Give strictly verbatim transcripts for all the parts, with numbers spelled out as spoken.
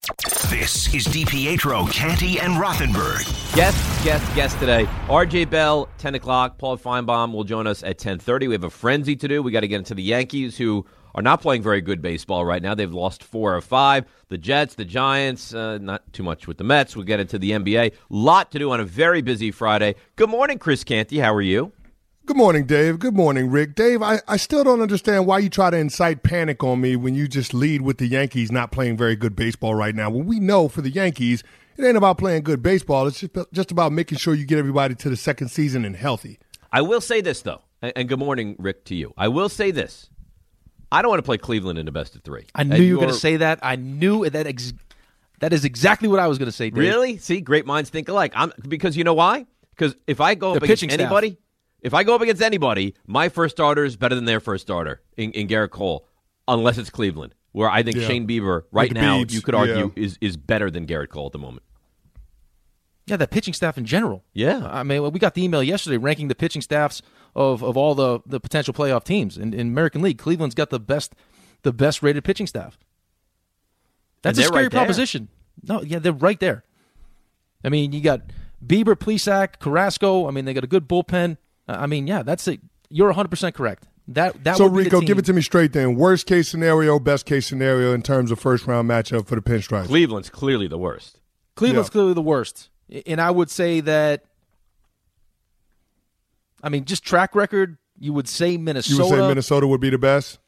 This is DiPietro, Canty, and Rothenberg. Guest, guest, guest today. R J Bell, ten o'clock. Paul Feinbaum will join us at ten thirty. We have a frenzy to do. We got to get into the Yankees, who are not playing very good baseball right now. They've lost four or five. The Jets, the Giants, uh, not too much with the Mets. We'll get into the N B A. Lot to do on a very busy Friday. Good morning, Chris Canty. How are you? Good morning, Dave. Good morning, Rick. Dave, I, I still don't understand why you try to incite panic on me when you just lead with the Yankees not playing very good baseball right now. When we know for the Yankees, it ain't about playing good baseball. It's just, just about making sure you get everybody to the second season and healthy. I will say this, though, and, and good morning, Rick, to you. I will say this. I don't want to play Cleveland in the best of three. I knew and you were going to say that. I knew that ex- that is exactly what I was going to say, Dave. Really? See, great minds think alike. I'm, because you know why? Because if I go the up against anybody... Staff. If I go up against anybody, my first starter is better than their first starter in, in Garrett Cole, unless it's Cleveland, where I think yeah. Shane Bieber right now, Beach. you could argue, yeah. is, is better than Garrett Cole at the moment. Yeah, that pitching staff in general. Yeah. I mean, we got the email yesterday ranking the pitching staffs of, of all the, the potential playoff teams. In, in American League, Cleveland's got the best the best rated pitching staff. That's a scary right proposition. No, yeah, they're right there. I mean, you got Bieber, Plesac, Carrasco. I mean, they got a good bullpen. I mean, yeah, that's it. You're one hundred percent correct. That that So, would be Rico, the team. give it to me straight then. Worst case scenario, best case scenario in terms of first round matchup for the Pinstripes. Cleveland's clearly the worst. Cleveland's yeah. clearly the worst. And I would say that, I mean, just track record, you would say Minnesota. You would say Minnesota would be the best?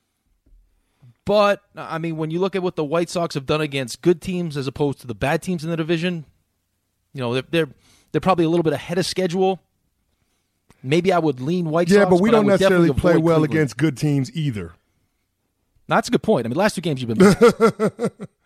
But, I mean, when you look at what the White Sox have done against good teams as opposed to the bad teams in the division, you know, they're they're, they're probably a little bit ahead of schedule. Maybe I would lean White yeah, Sox. Yeah, but we but don't necessarily play well Cleveland. against good teams either. No, that's a good point. I mean, last two games you've been I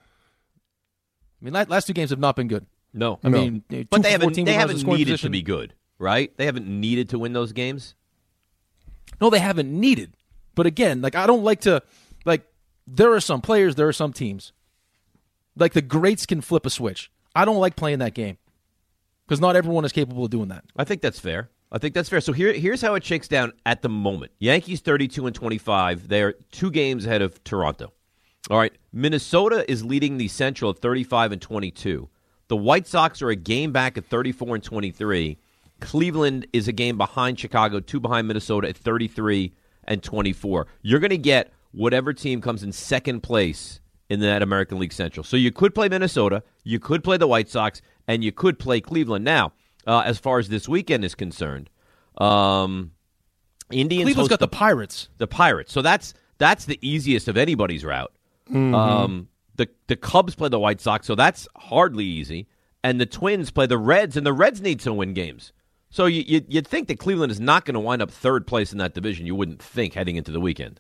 mean, last two games have not been good. No. I no. mean, but they haven't, they haven't needed position. to be good, right? They haven't needed to win those games? No, they haven't needed. But again, like I don't like to, like, there are some players, there are some teams. Like the greats can flip a switch. I don't like playing that game because not everyone is capable of doing that. I think that's fair. I think that's fair. So here, here's how it shakes down at the moment. Yankees thirty-two and twenty-five. They're two games ahead of Toronto. All right. Minnesota is leading the Central at thirty-five and twenty-two. The White Sox are a game back at thirty-four and twenty-three. Cleveland is a game behind Chicago, two behind Minnesota at thirty-three and twenty-four. You're going to get whatever team comes in second place in that American League Central. So you could play Minnesota, you could play the White Sox, and you could play Cleveland. Now, Uh, as far as this weekend is concerned, um, Indians Cleveland's got the, the Pirates. The Pirates. So that's that's the easiest of anybody's route. Mm-hmm. Um, the the Cubs play the White Sox, so that's hardly easy. And the Twins play the Reds, and the Reds need to win games. So you, you, you'd think that Cleveland is not going to wind up third place in that division. You wouldn't think heading into the weekend.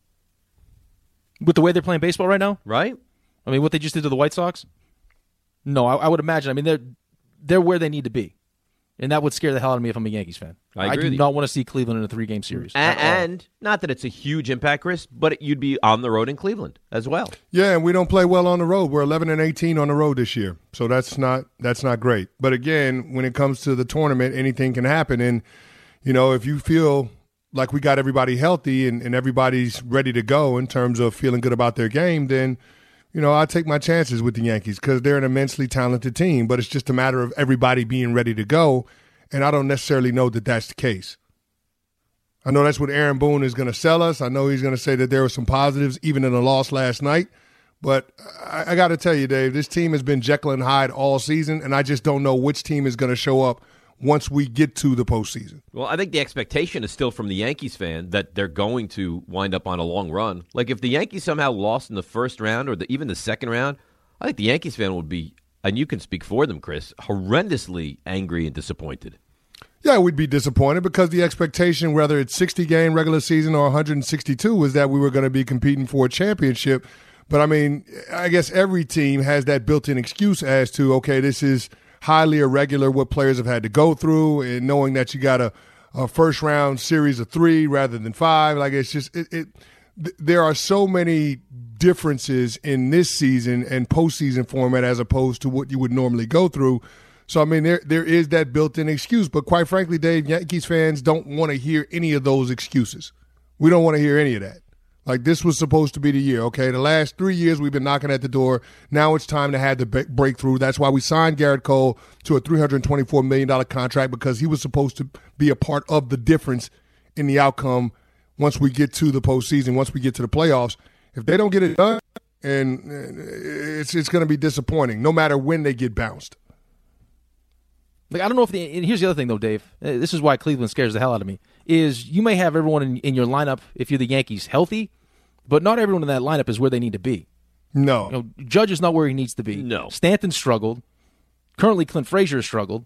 With the way they're playing baseball right now? Right? I mean, what they just did to the White Sox? No, I, I would imagine. I mean, they're they're where they need to be. And that would scare the hell out of me if I'm a Yankees fan. I, I do not want to see Cleveland in a three-game series. And, and not that it's a huge impact, Chris, but you'd be on the road in Cleveland as well. Yeah, and we don't play well on the road. We're eleven and eighteen on the road this year, so that's not that's not great. But again, when it comes to the tournament, anything can happen. And you know, if you feel like we got everybody healthy and, and everybody's ready to go in terms of feeling good about their game, then you know, I take my chances with the Yankees because they're an immensely talented team, but it's just a matter of everybody being ready to go, and I don't necessarily know that that's the case. I know that's what Aaron Boone is going to sell us. I know he's going to say that there were some positives even in the loss last night, but I, I got to tell you, Dave, this team has been Jekyll and Hyde all season, and I just don't know which team is going to show up once we get to the postseason. Well, I think the expectation is still from the Yankees fan that they're going to wind up on a long run. Like if the Yankees somehow lost in the first round or the, even the second round, I think the Yankees fan would be, and you can speak for them, Chris, horrendously angry and disappointed. Yeah, we'd be disappointed because the expectation, whether it's sixty-game regular season or one hundred sixty-two, was that we were going to be competing for a championship. But, I mean, I guess every team has that built-in excuse as to, okay, this is – highly irregular what players have had to go through, and knowing that you got a, a first round series of three rather than five. Like it's just it, it th- there are so many differences in this season and postseason format as opposed to what you would normally go through. So I mean there there is that built-in excuse, but quite frankly, Dave, Yankees fans don't want to hear any of those excuses. We don't want to hear any of that. Like, this was supposed to be the year, okay? The last three years we've been knocking at the door. Now it's time to have the b- breakthrough. That's why we signed Garrett Cole to a three hundred twenty-four million dollars contract, because he was supposed to be a part of the difference in the outcome once we get to the postseason, once we get to the playoffs. If they don't get it done, and it's it's going to be disappointing, no matter when they get bounced. Like, I don't know if the – and here's the other thing, though, Dave. This is why Cleveland scares the hell out of me, is you may have everyone in, in your lineup, if you're the Yankees, healthy, but not everyone in that lineup is where they need to be. No. You know, Judge is not where he needs to be. No. Stanton struggled. Currently, Clint Frazier has struggled.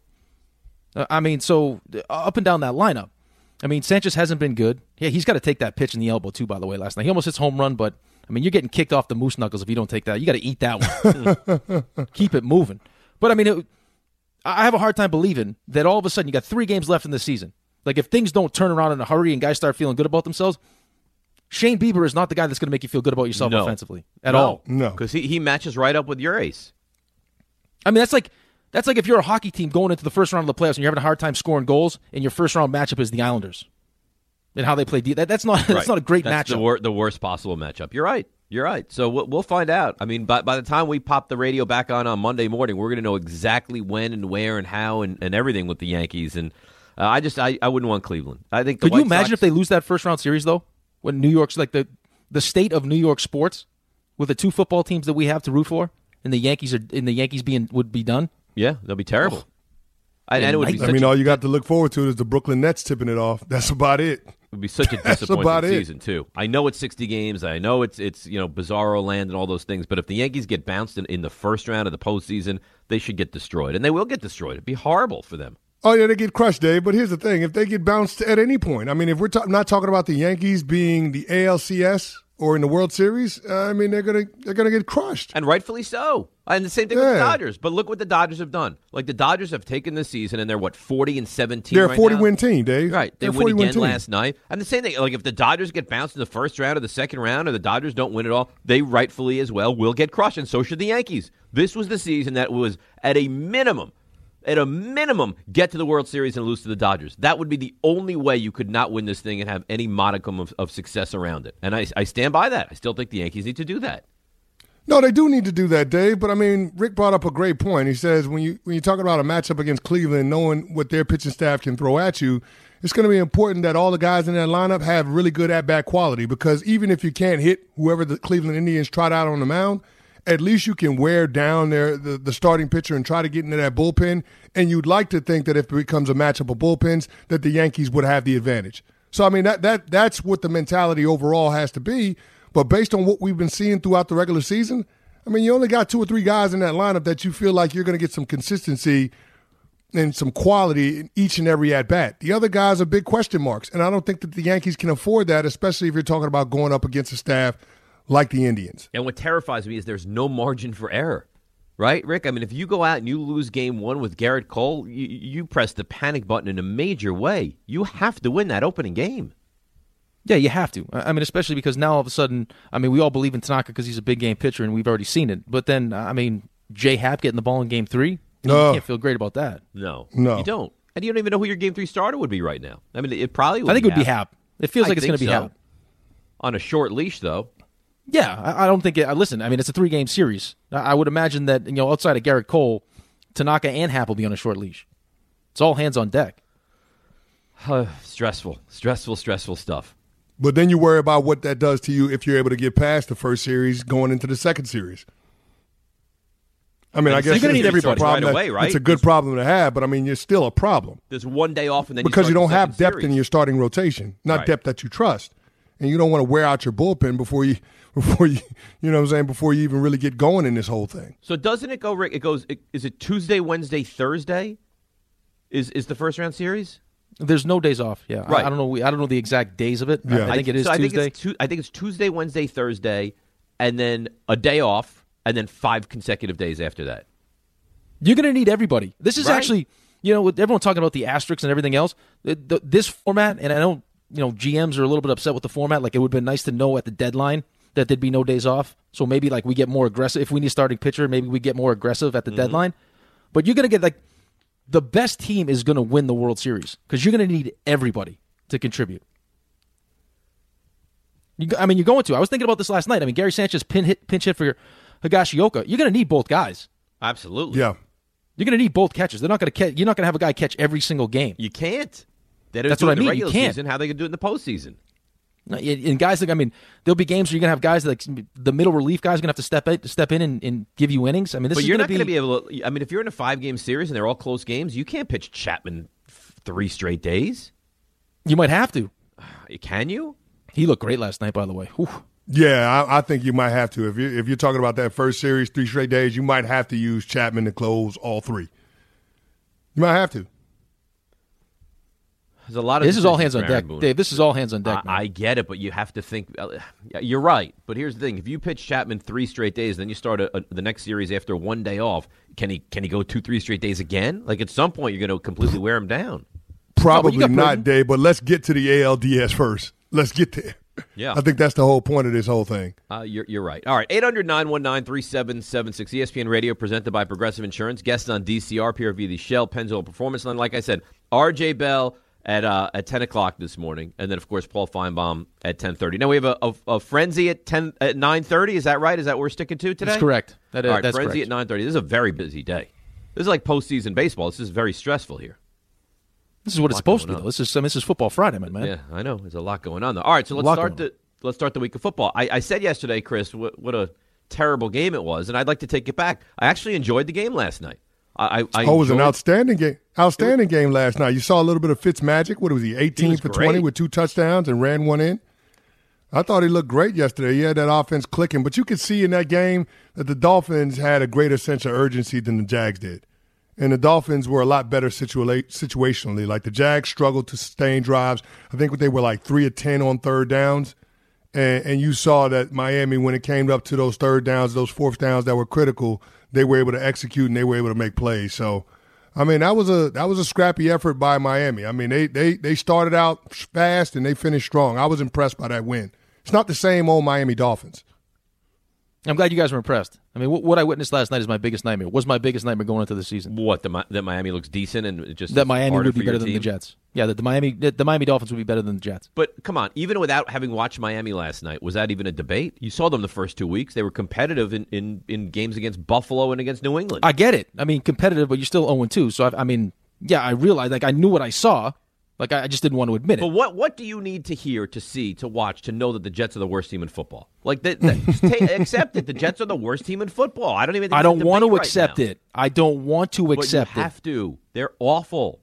Uh, I mean, so up and down that lineup. I mean, Sanchez hasn't been good. Yeah, he's got to take that pitch in the elbow, too, by the way, last night. He almost hits home run, but, I mean, you're getting kicked off the moose knuckles if you don't take that. You got to eat that one. Keep it moving. But, I mean, it, I have a hard time believing that all of a sudden you got three games left in the season. Like, if things don't turn around in a hurry and guys start feeling good about themselves, Shane Bieber is not the guy that's going to make you feel good about yourself no. offensively at no. all. No. Because he, he matches right up with your ace. I mean, that's like that's like if you're a hockey team going into the first round of the playoffs and you're having a hard time scoring goals, and your first round matchup is the Islanders. And how they play. That, that's not that's right. not a great that's matchup. The, wor- the worst possible matchup. You're right. You're right. So we'll, we'll find out. I mean, by, by the time we pop the radio back on on Monday morning, we're going to know exactly when and where and how and, and everything with the Yankees. And uh, I just I, I wouldn't want Cleveland. I think. The Could White you imagine Sox, if they lose that first round series though? When New York's like the the state of New York sports with the two football teams that we have to root for, and the Yankees are and the Yankees being would be done. Yeah, they'll be terrible. Oh. And, and it would be. I such mean, a, all you got to look forward to is the Brooklyn Nets tipping it off. That's about it. It would be such a about disappointing it. season too. I know it's sixty games. I know it's it's you know bizarro land and all those things. But if the Yankees get bounced in, in the first round of the postseason, they should get destroyed, and they will get destroyed. It'd be horrible for them. Oh yeah, they get crushed, Dave. But here's the thing: if they get bounced at any point, I mean, if we're ta- not talking about the Yankees being the A L C S or in the World Series, uh, I mean, they're gonna they're gonna get crushed, and rightfully so. And the same thing yeah. with the Dodgers. But look what the Dodgers have done. Like the Dodgers have taken this season, and they're what forty and seventeen. They're a right forty now? win team, Dave. Right, they they're win again team. last night. And the same thing. Like if the Dodgers get bounced in the first round or the second round, or the Dodgers don't win it all, they rightfully as well will get crushed, and so should the Yankees. This was the season that was at a minimum. At a minimum, get to the World Series and lose to the Dodgers. That would be the only way you could not win this thing and have any modicum of, of success around it. And I, I stand by that. I still think the Yankees need to do that. No, they do need to do that, Dave. But, I mean, Rick brought up a great point. He says when, you, when you're talking about a matchup against Cleveland, knowing what their pitching staff can throw at you, it's going to be important that all the guys in that lineup have really good at-bat quality, because even if you can't hit whoever the Cleveland Indians trot out on the mound, at least you can wear down their the, the starting pitcher and try to get into that bullpen. And you'd like to think that if it becomes a matchup of bullpens, that the Yankees would have the advantage. So, I mean, that that that's what the mentality overall has to be. But based on what we've been seeing throughout the regular season, I mean, you only got two or three guys in that lineup that you feel like you're going to get some consistency and some quality in each and every at-bat. The other guys are big question marks, and I don't think that the Yankees can afford that, especially if you're talking about going up against a staff like the Indians. And what terrifies me is there's no margin for error. Right, Rick? I mean, if you go out and you lose game one with Garrett Cole, you, you press the panic button in a major way. You have to win that opening game. Yeah, you have to. I mean, especially because now all of a sudden, I mean, we all believe in Tanaka because he's a big game pitcher and we've already seen it. But then, I mean, J Happ getting the ball in game three, no. You can't feel great about that. No, no, you don't. And you don't even know who your game three starter would be right now. I mean, it probably would I think be it would Happ. be Happ. It feels I like it's going to be so. Happ. On a short leash, though. Yeah, I, I don't think it. Uh, listen, I mean, it's a three-game series. I, I would imagine that, you know, outside of Garrett Cole, Tanaka and Happ will be on a short leash. It's all hands on deck. stressful, stressful, stressful stuff. But then you worry about what that does to you if you're able to get past the first series going into the second series. I mean, and I guess you're going to need everybody right away, right? It's a good There's, problem to have, but I mean, it's still a problem. There's one day off, and then because you, you don't have depth series. in your starting rotation, not right. depth that you trust, and you don't want to wear out your bullpen before you, before you, you know what I'm saying, before you even really get going in this whole thing. So doesn't it go, Rick? It goes. It, is it Tuesday, Wednesday, Thursday? Is is the first round series? There's no days off. Yeah, right. I, I don't know. I don't know the exact days of it. Yeah. I, I think it is so Tuesday. I think it's, tu- I think it's Tuesday, Wednesday, Thursday, and then a day off, and then five consecutive days after that. You're going to need everybody. This is right. actually, you know, with everyone talking about the asterisks and everything else, the, the, this format, and I know, you know, G Ms are a little bit upset with the format. Like, it would have been nice to know at the deadline that there'd be no days off. So maybe, like, we get more aggressive. If we need a starting pitcher, maybe we get more aggressive at the mm-hmm. deadline. But you're going to get, like, the best team is going to win the World Series because you're going to need everybody to contribute. You, I mean, you're going to. I was thinking about this last night. I mean, Gary Sanchez pin hit, pinch hit for Higashioka. You're going to need both guys. Absolutely. Yeah. You're going to need both catches. They're not going to. You're not going to have a guy catch every single game. You can't. They That's do what it I in mean. the regular You can't. season. How they can do it in the postseason? And guys, like I mean, there'll be games where you're going to have guys like the middle relief guys are going to have to step in, step in and, and give you innings. I mean, this but is you're going not to going to be be able to. I mean, if you're in a five game series and they're all close games, you can't pitch Chapman three straight days. You might have to. Can you? He looked great last night, by the way. Whew. Yeah, I, I think you might have to. If you if you're talking about that first series, three straight days, you might have to use Chapman to close all three. You might have to. There's a lot of this is all hands decisions on for Aaron deck, Boone. Dave. This is all hands on deck. I, I get it, but you have to think. Uh, you're right, but here's the thing: if you pitch Chapman three straight days, then you start a, a, the next series after one day off. Can he can he go two three straight days again? Like at some point, you're going to completely wear him down. Probably no, not, Dave. But let's get to the A L D S first. Let's get there. Yeah, I think that's the whole point of this whole thing. Uh, you're you're right. All right, eight hundred, nine one nine, three seven seven six E S P N Radio, presented by Progressive Insurance. Guests on D C R, P R V, the Shell Pennzoil Performance Line. Like I said, R J Bell at uh, at ten o'clock this morning, and then of course Paul Feinbaum at ten thirty. Now we have a, a, a frenzy at ten at nine thirty. Is that right? Is that what we're sticking to today? That's correct. That is, All right, that's frenzy correct. at nine thirty. This is a very busy day. This is like postseason baseball. This is very stressful here. This is what it's supposed to be, on. though. This is I mean, this is football Friday, man. man. Yeah, I know. There's a lot going on, though. All right, so let's lot start going the let's start the week of football. I, I said yesterday, Chris, what, what a terrible game it was, and I'd like to take it back. I actually enjoyed the game last night. I, I, I Oh, it was an enjoyed- outstanding game. Outstanding game last night. You saw a little bit of Fitz magic. What was he, eighteen for great. twenty with two touchdowns and ran one in? I thought he looked great yesterday. He had that offense clicking. But you could see in that game that the Dolphins had a greater sense of urgency than the Jags did. And the Dolphins were a lot better situa- situationally. Like the Jags struggled to sustain drives. I think they were like three of ten on third downs. And, and you saw that Miami, when it came up to those third downs, those fourth downs that were critical, they were able to execute and they were able to make plays. So, I mean, that was a that was a scrappy effort by Miami. I mean, they they they started out fast and they finished strong. I was impressed by that win. It's not the same old Miami Dolphins. I'm glad you guys were impressed. I mean, what, what I witnessed last night is my biggest nightmare. Was my biggest nightmare going into the season. What, the, Mi- that Miami looks decent and it just That Miami harder would be for your better than the team? Jets. Yeah, that the Miami that the Miami Dolphins would be better than the Jets. But come on, even without having watched Miami last night, was that even a debate? You saw them the first two weeks. They were competitive in, in, in games against Buffalo and against New England. I get it. I mean, competitive, but you're still oh and two. So, I, I mean, yeah, I realized, like, I knew what I saw. Like, I, I just didn't want to admit it. But what what do you need to hear, to see, to watch, to know that the Jets are the worst team in football? Like, that, that, just take, accept it. The Jets are the worst team in football. I don't even. Think I it's a don't want to debate right accept now. it. I don't want to But accept you it. have to. They're awful.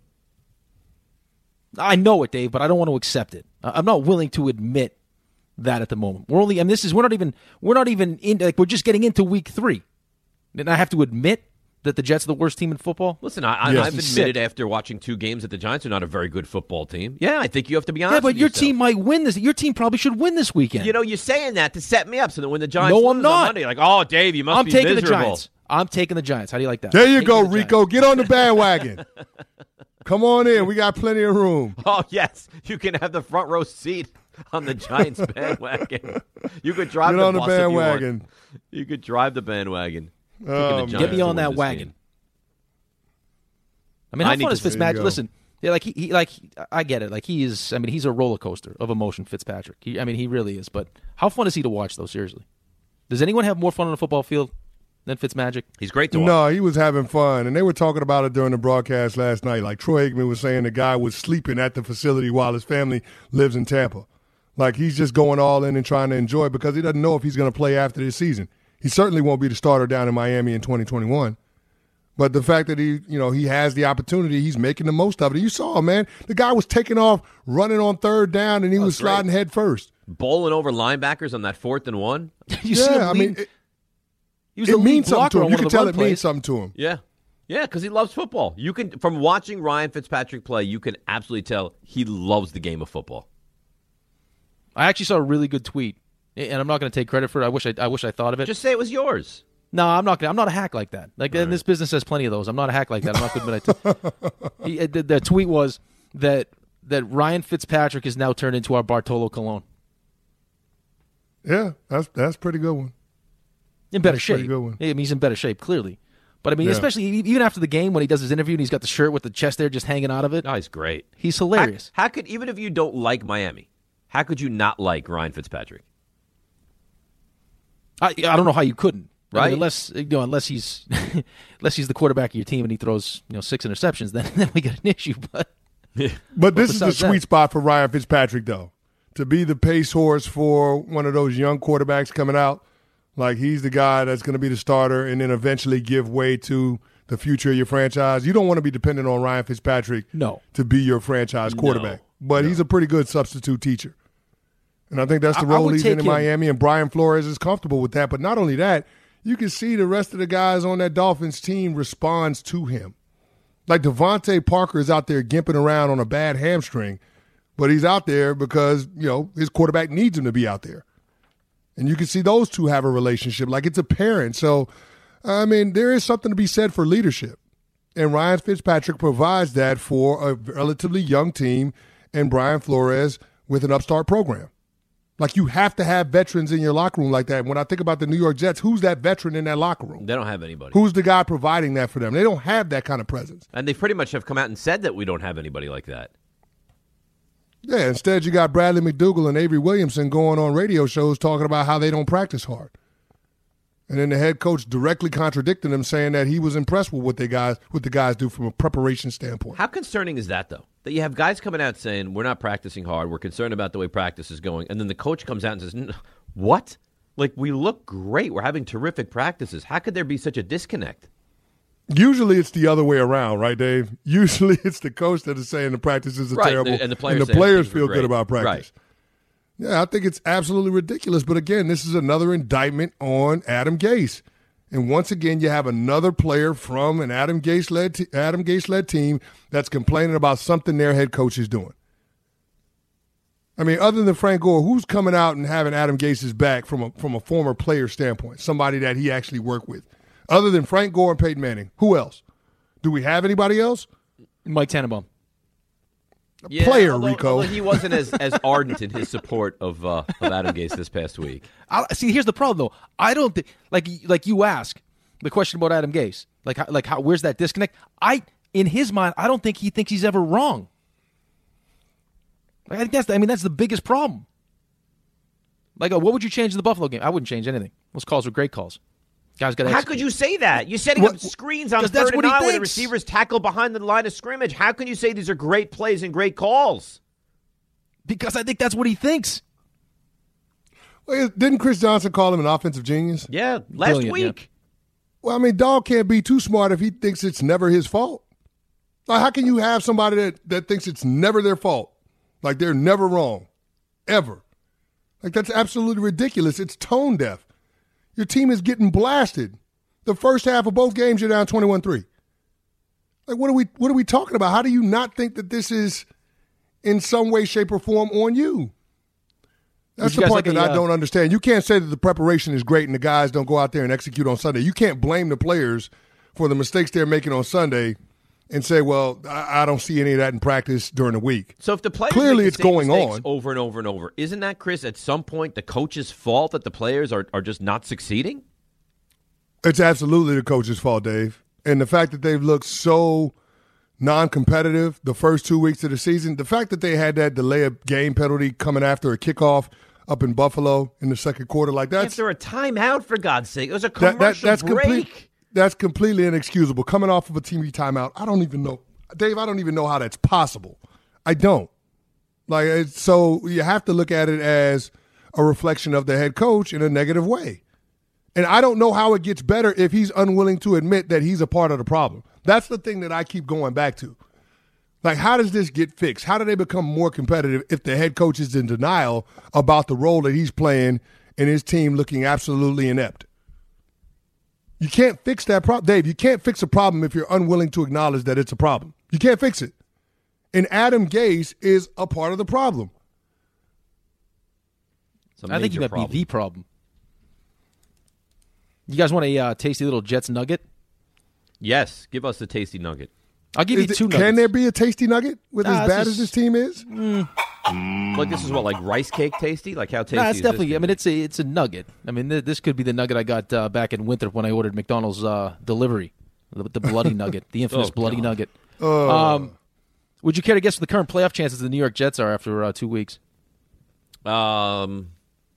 I know it, Dave, but I don't want to accept it. I- I'm not willing to admit that at the moment. We're only, and this is we're not even we're not even in like we're just getting into week three, and I have to admit that the Jets are the worst team in football. Listen, I, I, Yes. I've He's admitted sick. after watching two games that the Giants are not a very good football team. Yeah, I think you have to be honest. Yeah, but with your yourself. team might win this. Your team probably should win this weekend. You know, you're saying that to set me up so that when the Giants No, lose I'm on not. Monday, you're like, oh, Dave, you must I'm be taking miserable. the Giants. I'm taking the Giants. How do you like that? There you Take go, the Rico. Get on the bandwagon. Come on in. We got plenty of room. Oh, yes. You can have the front row seat on the Giants bandwagon. You could drive Get the on the bus if you want. bandwagon. You, could drive the bandwagon. Picking Oh, the man. Giants Get me to on win that this wagon. game. I mean, how I need fun to is see- There you Fitzmagic? go. Listen, yeah, like he, he, like I get it. Like he is. I mean, he's a roller coaster of emotion, Fitzpatrick. He, I mean, he really is. But how fun is he to watch, though? Seriously, does anyone have more fun on a football field than Fitzmagic? He's great to watch. No, he was having fun, and they were talking about it during the broadcast last night. Like Troy Aikman was saying, the guy was sleeping at the facility while his family lives in Tampa. Like he's just going all in and trying to enjoy it because he doesn't know if he's going to play after this season. He certainly won't be the starter down in Miami in twenty twenty-one. But the fact that he, you know, he has the opportunity, he's making the most of it. You saw, man, the guy was taking off, running on third down, and he was great. sliding head first. Bowling over linebackers on that fourth and one. you see Yeah, I him mean, lead- it, he was it the lead means something to blocker him. on You one can of the tell run it means plays. something to him. Yeah. Yeah, because he loves football. You can, from watching Ryan Fitzpatrick play, you can absolutely tell he loves the game of football. I actually saw a really good tweet, and I'm not going to take credit for it. I wish I, I wish I thought of it. Just say it was yours. No, I'm not. Gonna, I'm not a hack like that. Like in this business, has plenty of those. I'm not a hack like that. I'm not going to admit I t- he, the, the tweet was that that Ryan Fitzpatrick is now turned into our Bartolo Colon Yeah, that's that's a pretty good one. in better That's a pretty shape. good one. I mean, he's in better shape, clearly. But I mean, Yeah. especially e- even after the game when he does his interview and he's got the shirt with the chest there just hanging out of it. Oh, he's great. He's How, hilarious. how could, even if you don't like Miami, How could you not like Ryan Fitzpatrick? I I don't know how you couldn't. Right? I mean, unless you know, unless he's unless he's the quarterback of your team and he throws you know six interceptions, then then we get an issue. But but this is the sweet that. spot for Ryan Fitzpatrick, though, to be the pace horse for one of those young quarterbacks coming out. Like he's the guy that's going to be the starter, and then eventually give way to the future of your franchise. You don't want to be dependent on Ryan Fitzpatrick no. to be your franchise quarterback, no. but no. he's a pretty good substitute teacher. And I think that's the role he's in in him. Miami, and Brian Flores is comfortable with that. But not only that, you can see the rest of the guys on that Dolphins team responds to him. Like Devontae Parker is out there gimping around on a bad hamstring, but he's out there because, you know, his quarterback needs him to be out there. And you can see those two have a relationship like it's a parent. So, I mean, there is something to be said for leadership. And Ryan Fitzpatrick provides that for a relatively young team and Brian Flores with an upstart program. Like, you have to have veterans in your locker room like that. When I think about the New York Jets, who's that veteran in that locker room? They don't have anybody. Who's the guy providing that for them? They don't have that kind of presence. And they pretty much have come out and said that we don't have anybody like that. Yeah, instead you got Bradley McDougall and Avery Williamson going on radio shows talking about how they don't practice hard. And then the head coach directly contradicting them, saying that he was impressed with what they guys what the guys do from a preparation standpoint. How concerning is that, though? That you have guys coming out saying, we're not practicing hard, we're concerned about the way practice is going, and then the coach comes out and says, what? Like, we look great, we're having terrific practices. How could there be such a disconnect? Usually it's the other way around, right, Dave? Usually it's the coach that is saying the practices are right, terrible, and the players, and the players feel good about practice. Right. Yeah, I think it's absolutely ridiculous. But again, this is another indictment on Adam Gase. And once again, you have another player from an Adam Gase-led te- Adam Gase-led team that's complaining about something their head coach is doing. I mean, other than Frank Gore, who's coming out and having Adam Gase's back from a from a former player standpoint, somebody that he actually worked with? Other than Frank Gore and Peyton Manning, who else? Do we have anybody else? Mike Tannenbaum. A yeah, player, although, Rico. Although he wasn't as, as ardent in his support of uh, of Adam Gase this past week. I, see, here's the problem, though. I don't think, like, like you ask the question about Adam Gase, like, like how, where's that disconnect? I, in his mind, I don't think he thinks he's ever wrong. Like, I think that's, the, I mean, that's the biggest problem. Like, uh, what would you change in the Buffalo game? I wouldn't change anything. Those calls were great calls. Guys got. How could you say that? You're setting what, up screens on that's third and what he nine with the thinks. receivers tackle behind the line of scrimmage. How can you say these are great plays and great calls? Because I think that's what he thinks. Well, didn't Chris Johnson call him an offensive genius? Yeah, last Brilliant, week. yeah. Well, I mean, dog can't be too smart if he thinks it's never his fault. Like, how can you have somebody that, that thinks it's never their fault? Like, they're never wrong, ever. Like, that's absolutely ridiculous. It's tone deaf. Your team is getting blasted. The first half of both games, you're down twenty-one three. Like, what are we what are we talking about? How do you not think that this is in some way, shape, or form on you? That's the part like that a, I uh, don't understand. You can't say that the preparation is great and the guys don't go out there and execute on Sunday. You can't blame the players for the mistakes they're making on Sunday and say, well, I, I don't see any of that in practice during the week. So if the players Clearly make it's the same going mistakes on. over and over and over, isn't that, Chris, at some point the coach's fault that the players are, are just not succeeding? It's absolutely the coach's fault, Dave. And the fact that they've looked so non-competitive the first two weeks of the season, the fact that they had that delay of game penalty coming after a kickoff up in Buffalo in the second quarter, like that's After a timeout, for God's sake. It was a that, commercial that, that's break. complete, that's completely inexcusable. Coming off of a T V timeout, I don't even know, Dave. I don't even know how that's possible. I don't. Like, it's, so you have to look at it as a reflection of the head coach in a negative way. And I don't know how it gets better if he's unwilling to admit that he's a part of the problem. That's the thing that I keep going back to. Like, how does this get fixed? How do they become more competitive if the head coach is in denial about the role that he's playing and his team looking absolutely inept? You can't fix that problem. Dave, you can't fix a problem if you're unwilling to acknowledge that it's a problem. You can't fix it. And Adam Gase is a part of the problem. I think he might problem. be the problem. You guys want a uh, tasty little Jets nugget? Yes, give us the tasty nugget. I'll give Is you two it, nuggets. can there be a tasty nugget with Nah, as bad it's as just- this team is? Like, this is what, like rice cake tasty? Like, how tasty Nah, it's is definitely. this? I mean, it's a it's a nugget. I mean, th- this could be the nugget I got uh, back in Winthrop when I ordered McDonald's uh, delivery, the, the bloody nugget, the infamous Oh, bloody God. nugget. Uh, Um, would you care to guess what the current playoff chances of the New York Jets are after uh, two weeks? Um,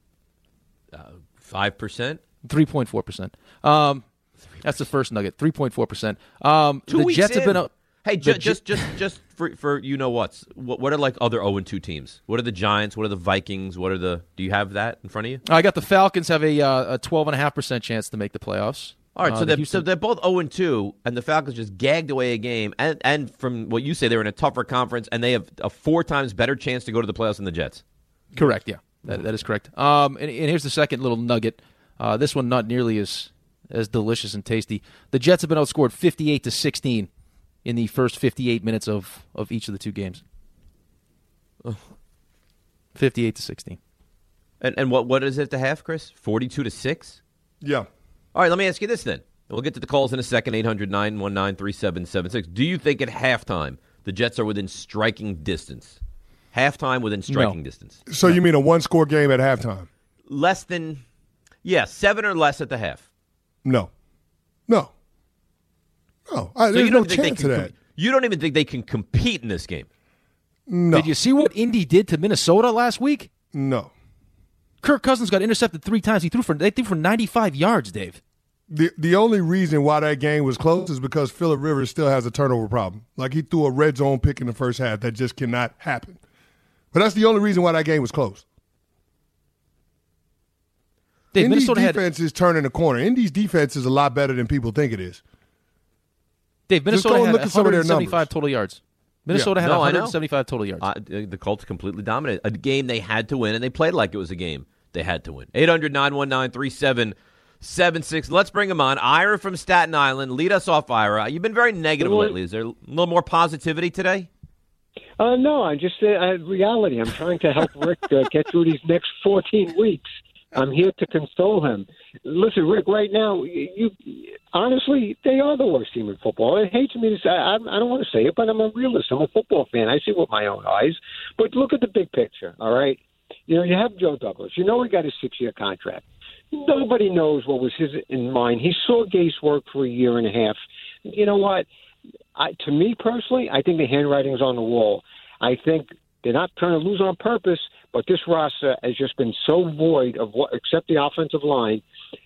five percent, three point four percent. Um, that's the first nugget. Three point four percent. Um, Two the weeks Jets in. have been. A, hey, ju- the, just just just for for you know what's what, what are like other zero and two teams? What are the Giants? What are the Vikings? What are the? Do you have that in front of you? I got the Falcons have a uh, a twelve and a half percent chance to make the playoffs. All right, uh, so, the they're, Houston, so they're both zero and two, and the Falcons just gagged away a game. And, and from what you say, they're in a tougher conference, and they have a four times better chance to go to the playoffs than the Jets. Correct, yeah. That, that is correct. Um, and, and here's the second little nugget. Uh, this one not nearly as as delicious and tasty. The Jets have been outscored fifty-eight to sixteen in the first fifty-eight minutes of, of each of the two games. Oh. fifty-eight to sixteen. And and what what is it at the half, Chris? forty-two to six? Yeah. All right, let me ask you this then. We'll get to the calls in a second, eight hundred, nine one nine, three seven seven six. Do you think at halftime the Jets are within striking distance? Halftime within striking no. distance. So you mean a one-score game at halftime? Less than, yeah, seven or less at the half. No. No. No. I, So there's you don't no think they chance can of com- that. you don't even think they can compete in this game? No. Did you see what Indy did to Minnesota last week? No. Kirk Cousins got intercepted three times. He threw for they threw for ninety-five yards, Dave. The the only reason why that game was close is because Phillip Rivers still has a turnover problem. Like he threw a red zone pick in the first half that just cannot happen. But that's the only reason why that game was close. Dave, Indy's Minnesota defense had is turning the corner. Indy's defense is a lot better than people think it is. Dave Just go Minnesota and had look at some of their one hundred seventy-five numbers. total yards. Minnesota Yeah. had No, I know. one hundred seventy-five total yards. Uh, the Colts completely dominated. A game they had to win, and they played like it was a game they had to win. eight hundred, nine one nine, three seven seven six. Let's bring him on. Ira from Staten Island. Lead us off, Ira. You've been very negative Well, lately. Is there a little more positivity today? Uh, no, I just uh, I, reality. I'm trying to help Rick uh, get through these next fourteen weeks. I'm here to console him. Listen, Rick, right now, you, you honestly, they are the worst team in football. It hates me to say, I, I don't want to say it, but I'm a realist. I'm a football fan. I see with my own eyes. But look at the big picture, all right? You know, you have Joe Douglas. You know he got a six-year contract. Nobody knows what was his in mind. He saw Gase work for a year and a half. You know what? I, to me personally, I think the handwriting's on the wall. I think they're not trying to lose on purpose, but this roster has just been so void of what, except the offensive line.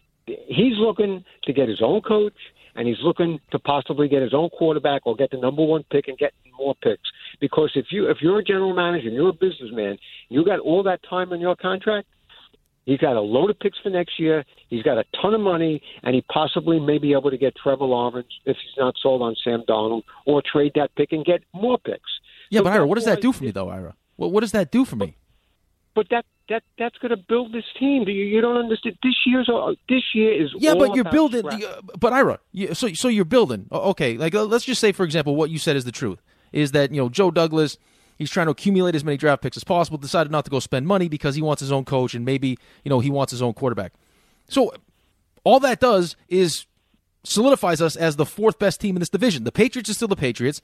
He's looking to get his own coach, and he's looking to possibly get his own quarterback or get the number one pick and get more picks. Because if you if you're a general manager and you're a businessman, you got all that time in your contract. He's got a load of picks for next year. He's got a ton of money, and he possibly may be able to get Trevor Lawrence if he's not sold on Sam Darnold, or trade that pick and get more picks. yeah, So but Ira, what does that do why- for me, though, Ira? What what does that do for me? But that that that's going to build this team. You, you don't understand. This year's this year is Yeah, all but you're about building. scrap. Uh, but Ira, you, so so you're building. O- Okay, like uh, let's just say, for example, what you said is the truth. Is that you know Joe Douglas? He's trying to accumulate as many draft picks as possible. Decided not to go spend money because he wants his own coach and maybe you know he wants his own quarterback. So all that does is solidifies us as the fourth best team in this division. The Patriots are still the Patriots.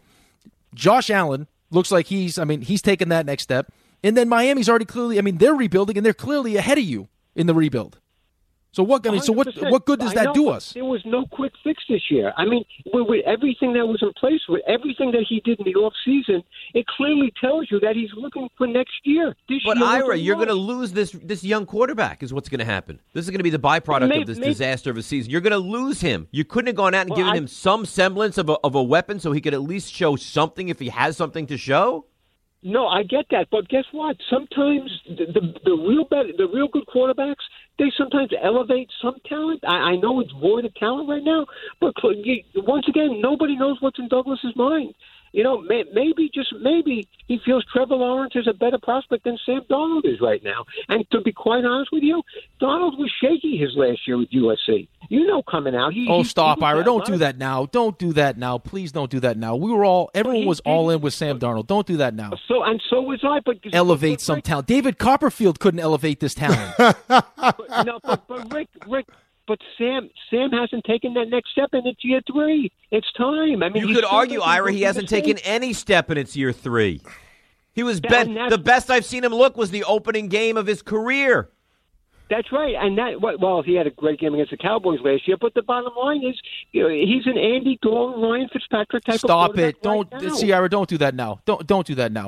Josh Allen looks like he's. I mean, he's taken that next step. And then Miami's already clearly. I mean, they're rebuilding and they're clearly ahead of you in the rebuild. So what? I mean, so what? one hundred percent. What good does I that know, do but us? There was no quick fix this year. I mean, with, with everything that was in place, with everything that he did in the off season, it clearly tells you that he's looking for next year. This But year Ira, wasn't you're enough. going to lose this this young quarterback. Is what's going to happen. This is going to be the byproduct Maybe- of this maybe- disaster of a season. You're going to lose him. You couldn't have gone out and Well, given I- him some semblance of a, of a weapon so he could at least show something if he has something to show. No, I get that, but guess what? Sometimes the the, the real better, the real good quarterbacks, they sometimes elevate some talent. I, I know it's void of talent right now, but you, once again, nobody knows what's in Douglas's mind. You know, may, maybe just maybe he feels Trevor Lawrence is a better prospect than Sam Darnold is right now. And to be quite honest with you, Darnold was shaky his last year with U S C. You know, coming out, he Oh, he- stop, he was Ira! a Don't lot do of- that now. Don't do that now. Please don't do that now. We were all. Everyone he was all didn't- in with Sam Darnold. Don't do that now. So and so was I. But Elevate but some Rick- talent. David Copperfield couldn't elevate this talent. But, no, but, but Rick, Rick, but Sam, Sam hasn't taken that next step, and it's year three. It's time. I mean, You he's could still argue, making Ira, he rookie hasn't mistakes. taken any step in its year three. He was That- be- and that's- the best I've seen him look was the opening game of his career. That's right, and that well, he had a great game against the Cowboys last year. But the bottom line is, you know, he's an Andy Dalton, Ryan Fitzpatrick type Stop of it! quarterback Don't right now. see, Ira. Don't do that now. Don't don't do that now.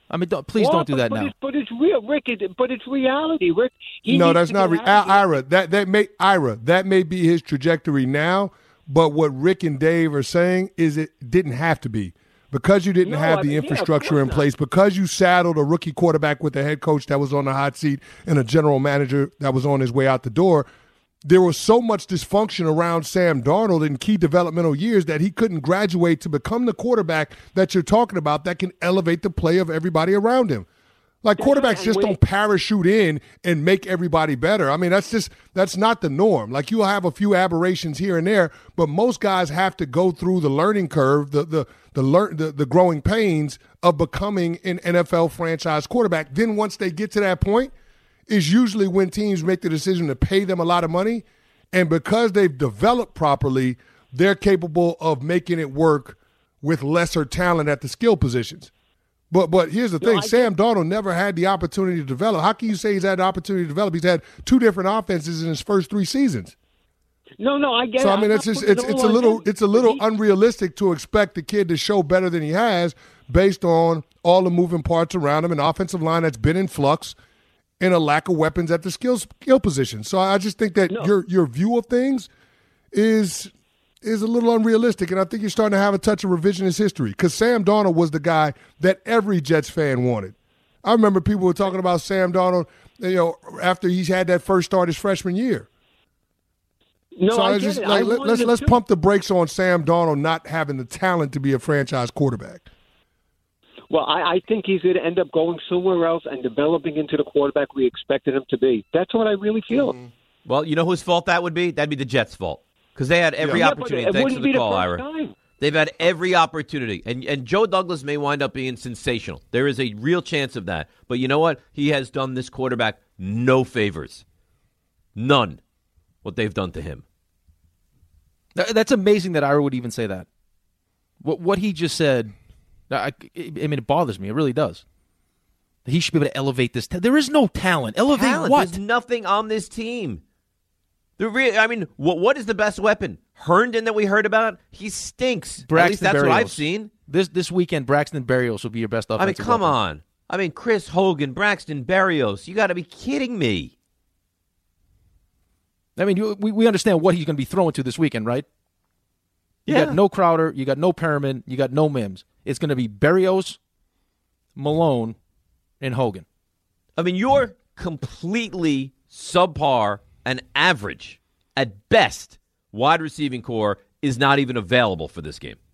I mean, don't, please well, don't do but, that but now. It's, but it's real, Rick. It, but it's reality, Rick. He no, needs that's to not get re- out of Ira. That that may Ira. That may be his trajectory now. But what Rick and Dave are saying is it didn't have to be. Because you didn't No, have I the mean, yeah, of infrastructure course in not. place, because you saddled a rookie quarterback with a head coach that was on the hot seat and a general manager that was on his way out the door, there was so much dysfunction around Sam Darnold in key developmental years that he couldn't graduate to become the quarterback that you're talking about that can elevate the play of everybody around him. Like, quarterbacks just don't parachute in and make everybody better. I mean, that's just that's not the norm. Like, you'll have a few aberrations here and there, but most guys have to go through the learning curve, the the the learn the, the growing pains of becoming an N F L franchise quarterback. Then once they get to that point, is usually when teams make the decision to pay them a lot of money, and because they've developed properly, they're capable of making it work with lesser talent at the skill positions. But but here's the thing, I Sam Darnold never had the opportunity to develop. How can you say he's had the opportunity to develop? He's had two different offenses in his first three seasons. No, no, I get So it. I mean, I'm it's not just putting it's it it's all a on little him. it's a little But he- unrealistic to expect the kid to show better than he has based on all the moving parts around him, an offensive line that's been in flux, and a lack of weapons at the skill skill position. So I just think that No. your your view of things is is a little unrealistic, and I think you're starting to have a touch of revisionist history because Sam Darnold was the guy that every Jets fan wanted. I remember people were talking about Sam Darnold, you know, after he's had that first start his freshman year. No, so I, I get just it. like I let, wanted let's him let's to. pump the brakes on Sam Darnold not having the talent to be a franchise quarterback. Well, I, I think he's going to end up going somewhere else and developing into the quarterback we expected him to be. That's what I really feel. Mm-hmm. Well, you know whose fault that would be? That'd be the Jets' fault. Because they had every Yeah, but opportunity. it Thanks wouldn't for the be the call, first Ira. time. They've had every opportunity. And and Joe Douglas may wind up being sensational. There is a real chance of that. But you know what? He has done this quarterback no favors. None. What they've done to him. That- That's amazing that Ira would even say that. What what he just said, I, I mean, it bothers me. It really does. He should be able to elevate this. Ta- there is no talent. Elevate Talent. what? There's nothing on this team. The re- I mean, what what is the best weapon? Herndon that we heard about? He stinks. At least that's what I've seen. This this weekend, Braxton Berrios will be your best I mean, offensive come weapon. on. I mean, Chris Hogan, Braxton Berrios. You got to be kidding me. I mean, you, we we understand what he's going to be throwing to this weekend, right? You Yeah. got no Crowder, you got no Perriman, you got no Mims. It's going to be Berrios, Malone, and Hogan. I mean, you're completely subpar and average at best. Wide receiving core is not even available for this game.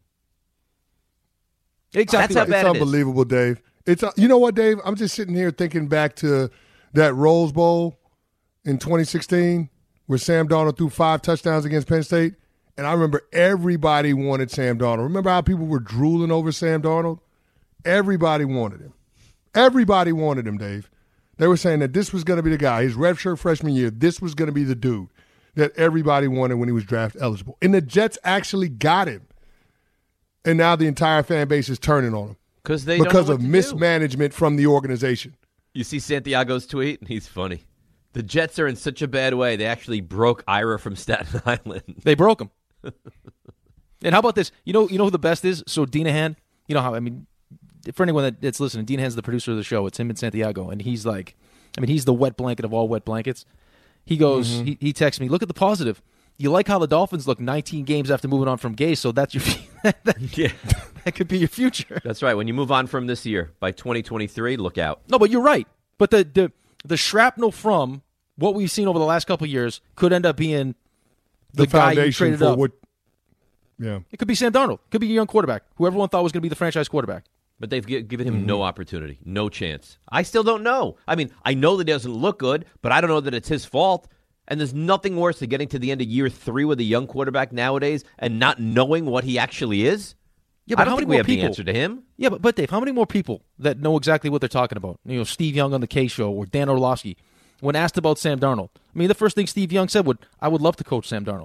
Exactly. That's how right. bad It's it is. unbelievable, Dave. It's uh, you know what, Dave? I'm just sitting here thinking back to that Rose Bowl in twenty sixteen where Sam Darnold threw five touchdowns against Penn State, and I remember everybody wanted Sam Darnold. Remember how people were drooling over Sam Darnold? Everybody wanted him. Everybody wanted him, Dave. They were saying that this was going to be the guy. His redshirt freshman year, this was going to be the dude that everybody wanted when he was draft eligible. And the Jets actually got him. And now the entire fan base is turning on him Because they don't because know of what to do. mismanagement from the organization. You see Santiago's tweet? He's funny. The Jets are in such a bad way, they actually broke Ira from Staten Island. They broke him. And how about this? You know, you know who the best is? So Dinahan, you know how, I mean, for anyone that, that's listening, Dinahan's the producer of the show. It's him and Santiago. And he's like, I mean, he's the wet blanket of all wet blankets. He goes, Mm-hmm. he, he texts me, look at the positive. You like how the Dolphins look nineteen games after moving on from Gase, so that's your that, Yeah. that could be your future. That's right. When you move on from this year, by twenty twenty-three, look out. No, but you're right. But the the, the shrapnel from what we've seen over the last couple of years could end up being the, The, guy you foundation traded for up. what? Yeah. It could be Sam Darnold. Could be your young quarterback, who everyone thought was going to be the franchise quarterback. But they've gi- given him no opportunity, no chance. I still don't know. I mean, I know that he doesn't look good, but I don't know that it's his fault. And there's nothing worse than getting to the end of year three with a young quarterback nowadays and not knowing what he actually is. Yeah, but I don't how think many we more have people? the answer to him. Yeah, but, but Dave, how many more people that know exactly what they're talking about? You know, Steve Young on the K Show or Dan Orlovsky, when asked about Sam Darnold. I mean, the first thing Steve Young said would, I would love to coach Sam Darnold.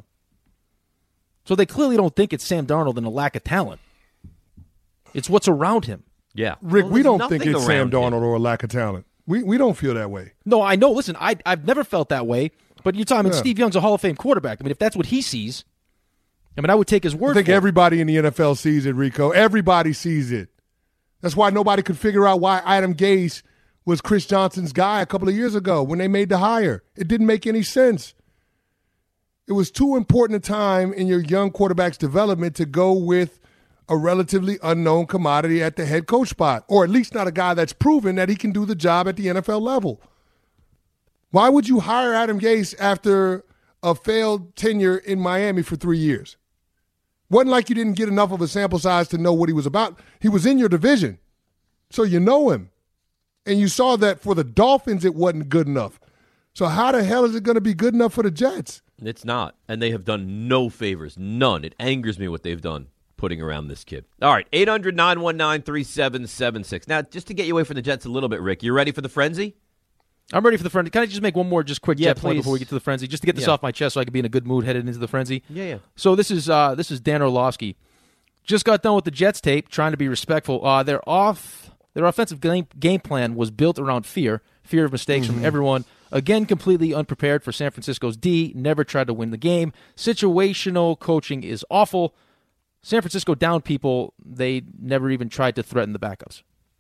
So they clearly don't think it's Sam Darnold and a lack of talent. It's what's around him. Yeah. Rick, Well, we there's don't think nothing it's Sam around him. Darnold or a lack of talent. We we don't feel that way. No, I know. Listen, I, I've never felt that way. But you're talking, Yeah. Steve Young's a Hall of Fame quarterback. I mean, if that's what he sees, I mean, I would take his word I think for it. everybody in the N F L sees it, Rico. Everybody sees it. That's why nobody could figure out why Adam Gase was Chris Johnson's guy a couple of years ago when they made the hire. It didn't make any sense. It was too important a time in your young quarterback's development to go with a relatively unknown commodity at the head coach spot, or at least not a guy that's proven that he can do the job at the N F L level. Why would you hire Adam Gase after a failed tenure in Miami for three years? Wasn't like you didn't get enough of a sample size to know what he was about. He was in your division, so you know him. And you saw that for the Dolphins, it wasn't good enough. So how the hell is it going to be good enough for the Jets? It's not. And they have done no favors. None. It angers me what they've done putting around this kid. All right, eight hundred, nine one nine, three seven seven six. Now, just to get you away from the Jets a little bit, Rick, you ready for the frenzy? I'm ready for the frenzy. Can I just make one more just quick yeah, Jet point before we get to the frenzy? Just to get this yeah. off my chest so I can be in a good mood headed into the frenzy. Yeah, yeah. So this is uh, this is Dan Orlovsky. Just got done with the Jets tape, trying to be respectful. Uh, their off their offensive game, game plan was built around fear, fear of mistakes mm-hmm. from everyone. Again, completely unprepared for San Francisco's D. Never tried to win the game. Situational coaching is awful. San Francisco downed people. They never even tried to threaten the backups.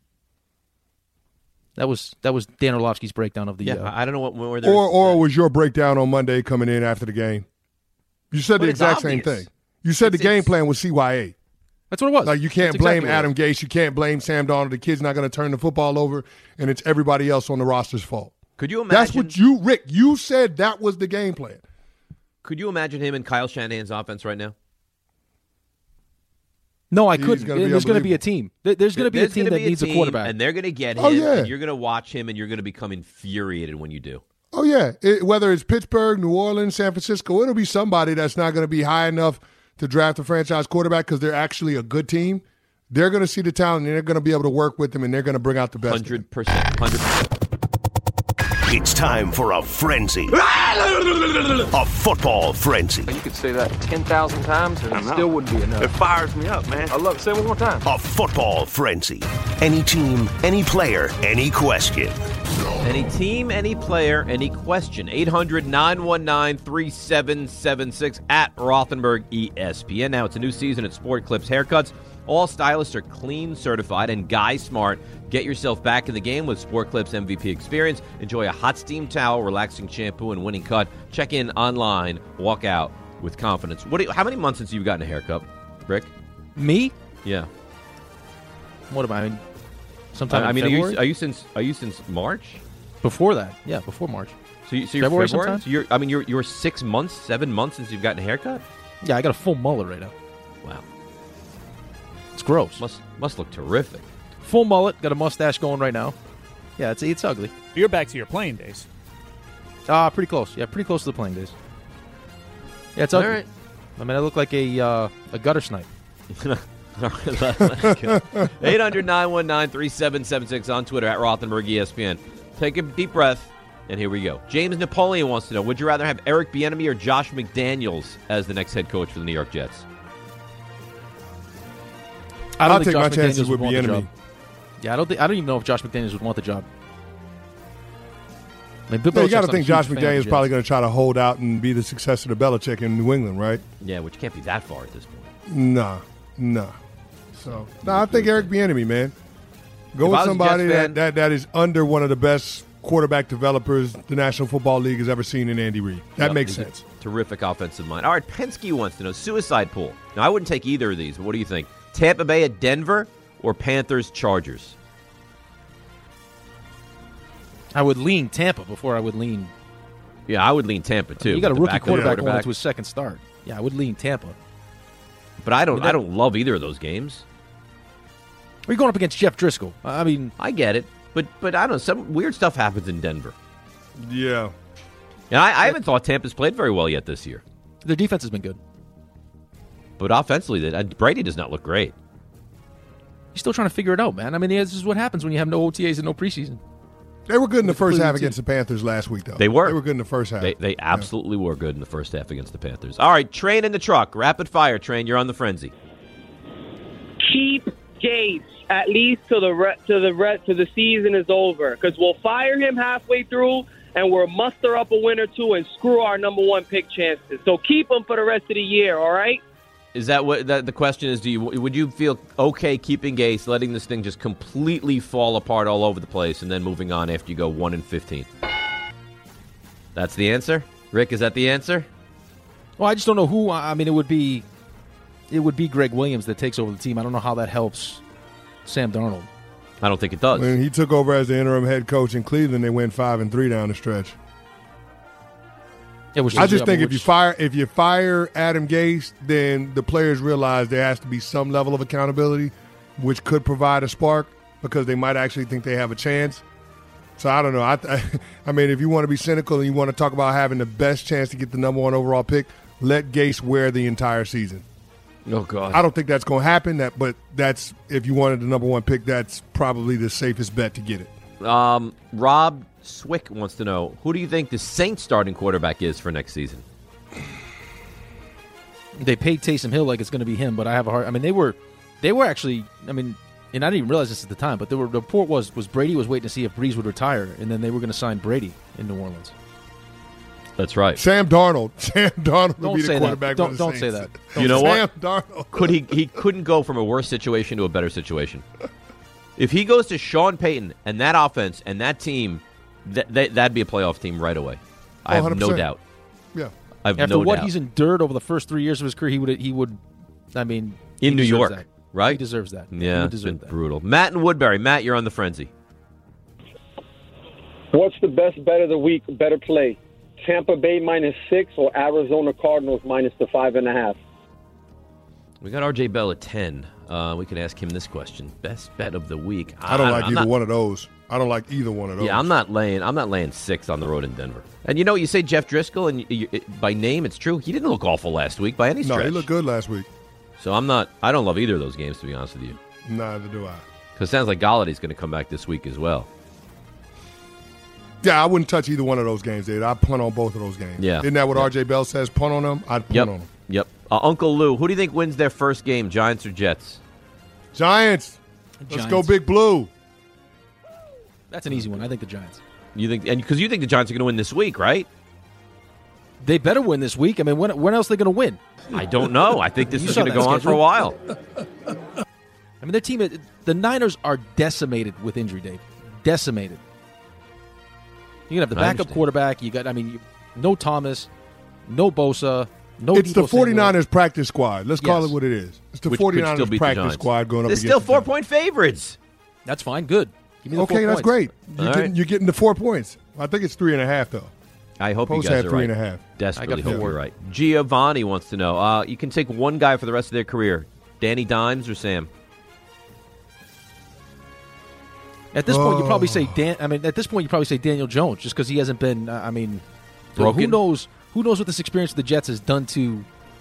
That was that was Dan Orlovsky's breakdown of the. Yeah, uh, I don't know what where or or was your breakdown on Monday coming in after the game? You said but the exact obvious. same thing. You said it's, the game it's, plan was C Y A. That's what it was. Like you can't That's blame exactly Adam Gase, you can't blame Sam Darnold. The kid's not going to turn the football over, and it's everybody else on the roster's fault. Could you imagine? That's what you, Rick. You said that was the game plan. Could you imagine him in Kyle Shanahan's offense right now? No, I He's couldn't. gonna be There's going to be a team. There's going to be There's a team gonna that be a needs team, a quarterback, and they're going to get him. Oh, yeah. And you're going to watch him, and you're going to become infuriated when you do. Oh yeah, it, whether it's Pittsburgh, New Orleans, San Francisco, it'll be somebody that's not going to be high enough to draft a franchise quarterback because they're actually a good team. They're going to see the talent, and they're going to be able to work with them, and they're going to bring out the best. Hundred percent, hundred percent. It's time for a frenzy. A football frenzy. You could say that ten thousand times and it still wouldn't be enough. It fires me up, man. I love it. Say it one more time. A football frenzy. Any team, any player, any question. Any team, any player, any question. eight hundred, nine one nine, three seven seven six at Rothenberg E S P N. Now it's a new season at Sport Clips Haircuts. All stylists are clean, certified, and guy smart. Get yourself back in the game with Sport Clips M V P experience. Enjoy a hot steam towel, relaxing shampoo, and winning cut. Check in online. Walk out with confidence. What? Do you, how many months since you've gotten a haircut, Rick? Me? Yeah. What am I? I mean, sometime I in mean, are February? you, are you since are you since March? Before that, yeah, before March. So, you, so you're February February. sometime? So you're. I mean, you're you're six months, seven months since you've gotten a haircut. Yeah, I got a full mullet right now. Wow. It's gross. Must must look terrific. Full mullet, got a mustache going right now. Yeah, it's it's ugly. You're back to your playing days. Ah, uh, pretty close. Yeah, pretty close to the playing days. Yeah, it's ugly. All right. I mean, I look like a uh, a gutter snipe. eight hundred, nine one nine, three seven seven six on Twitter at Rothenberg E S P N. Take a deep breath, and here we go. James Napoleon wants to know, would you rather have Eric Bieniemy or Josh McDaniels as the next head coach for the New York Jets? I don't I'll think take Josh my McDaniels chances would with want the Bieniemy. job. Yeah, I don't think I don't even know if Josh McDaniels would want the job. I mean, Bill Yeah, you got Belichick's to think Josh not a huge fan of McDaniels the probably Jets. going to try to hold out and be the successor to Belichick in New England, right? Yeah, which can't be that far at this point. Nah, nah. So, no, nah, I think Eric Bieniemy, man. Go If with I was a somebody Jets fan- that, that, that is under one of the best quarterback developers the National Football League has ever seen in Andy Reid. That Yep, makes he's a sense. Terrific offensive mind. All right, Penske wants to know, suicide pool. Now, I wouldn't take either of these, but what do you think? Tampa Bay at Denver or Panthers Chargers? I would lean Tampa before I would lean. Yeah, I would lean Tampa too. You got a with the rookie backup quarterback going into his second start. Yeah, I would lean Tampa. But I don't. I mean, that- I don't love either of those games. Are you going up against Jeff Driscoll? I mean, I get it, but but I don't know. Some weird stuff happens in Denver. Yeah. And I, I haven't thought Tampa's played very well yet this year. their defense has been good. But offensively, that Brady does not look great. He's still trying to figure it out, man. I mean, this is what happens when you have no O T As and no preseason. They were good in the first half Completely against the Panthers last week, though. They were. They were good in the first half. They they absolutely were good in the first half against the Panthers. All right, Train in the truck. Rapid fire, Train. You're on the frenzy. Keep Gase at least till the re- to the re- to the season is over, because we'll fire him halfway through and we'll muster up a win or two and screw our number one pick chances. So keep him for the rest of the year. All right. Is that what that the question is? Do you would you feel okay keeping Gase, letting this thing just completely fall apart all over the place, and then moving on after you go one and fifteen? That's the answer, Rick. Is that the answer? Well, I just don't know who. I mean, it would be it would be Greg Williams that takes over the team. I don't know how that helps Sam Darnold. I don't think it does. When he took over as the interim head coach in Cleveland, they went five and three down the stretch. Yeah, which I just is, think which, if you fire if you fire Adam Gase, then the players realize there has to be some level of accountability, which could provide a spark because they might actually think they have a chance. So I don't know. I, I, I mean, if you want to be cynical and you want to talk about having the best chance to get the number one overall pick, let Gase wear the entire season. Oh God! I don't think that's going to happen. That, but that's if you wanted the number one pick, that's probably the safest bet to get it. Um, Rob Swick wants to know, who do you think the Saints starting quarterback is for next season? They paid Taysom Hill like it's going to be him, but I have a hard. I mean, they were, they were actually. I mean, and I didn't even realize this at the time, but the report was was Brady was waiting to see if Breeze would retire, and then they were going to sign Brady in New Orleans. That's right. Sam Darnold. Sam Darnold will Don't be the say quarterback. that. Don't, for the don't Saints. say that. Don't You know Sam what? Darnold. Could he? He couldn't go from a worse situation to a better situation. If he goes to Sean Payton and that offense and that team, that, that that'd be a playoff team right away. I Oh, have no one hundred percent. doubt. Yeah. I have After no what doubt. he's endured over the first three years of his career, he would. He would. I mean, he in New deserves York, that. right? He deserves that. he Yeah, would it's deserve been that. brutal. Matt and Woodbury. Matt, you're on the frenzy. What's the best bet of the week, better play? Tampa Bay minus six or Arizona Cardinals minus the five and a half? We got R J Bell at ten. Uh, we could ask him this question. Best bet of the week. I don't like I'm either not, one of those. I don't like either one of those. Yeah, I'm not laying. I'm not laying six on the road in Denver. And you know, you say Jeff Driscoll, and you, you, it, by name, it's true. He didn't look awful last week by any No, stretch. he looked good last week. So I'm not. I don't love either of those games, to be honest with you. Neither do I. Because it sounds like Galladay's going to come back this week as well. Yeah, I wouldn't touch either one of those games, dude. I'd punt on both of those games. Yeah. Isn't that what Yep. R J Bell says? Punt on them? I'd punt Yep. on them. Yep. Uh, Uncle Lou, who do you think wins their first game, Giants or Jets? Giants. Let's Giants. go Big Blue. That's an easy one. I think the Giants. You think? And because you think the Giants are going to win this week, right? They better win this week. I mean, when when else are they going to win? I don't know. I think this You is saw going to that go on for a schedule. while. I mean, their team, the Niners are decimated with injury, Dave. Decimated. You have the I backup understand. quarterback. You got, I mean, you, no Thomas, no Bosa, no It's the Deebo Samuel. 49ers practice squad. Let's call Yes. it what it is. It's the Which could still 49ers beat the practice Giants. squad going up They're against still the four Giants. point favorites. That's fine. Good. Give me the Okay, four that's points. great. You're All getting, right. you're getting the four points. I think it's three and a half, though. I hope Post you guys had are three right. and a half. Desperately I got hope four. you're right. Giovanni wants to know. Uh, you can take one guy for the rest of their career. Danny Dimes or Sam? At this point, you probably Oh. say Dan. I mean, at this point, you probably say Daniel Jones, just because he hasn't been. Uh, I mean, Broken? who knows? Who knows what this experience with the Jets has done to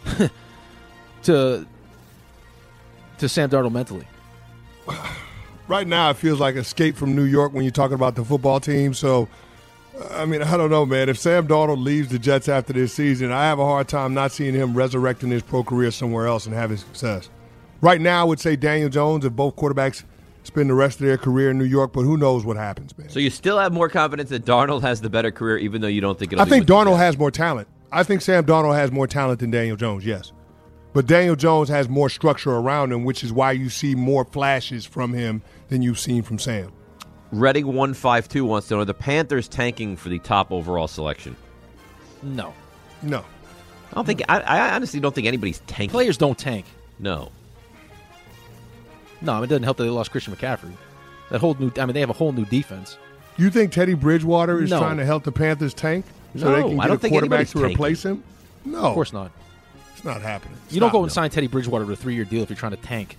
to to Sam Darnold mentally? Right now, it feels like escape from New York when you're talking about the football team. So, I mean, I don't know, man. If Sam Darnold leaves the Jets after this season, I have a hard time not seeing him resurrecting his pro career somewhere else and having success. Right now, I would say Daniel Jones if both quarterbacks spend the rest of their career in New York, but who knows what happens, man. So you still have more confidence that Darnold has the better career, even though you don't think it'll I be think with the Darnold Jets? has more talent. I think Sam Darnold has more talent than Daniel Jones, yes. But Daniel Jones has more structure around him, which is why you see more flashes from him than you've seen from Sam. Redding one five two wants to know, are the Panthers tanking for the top overall selection? No, No. I don't think. I, I honestly don't think anybody's tanking. players don't tank. No. No, I mean, it doesn't help that they lost Christian McCaffrey. That whole new. I mean, they have a whole new defense. You think Teddy Bridgewater is No. trying to help the Panthers tank so No, they can I get don't a think quarterback anybody's to tanking. replace him? No. Of course not. It's not happening. You don't Stop. go and sign Teddy Bridgewater to a three-year deal if you're trying to tank.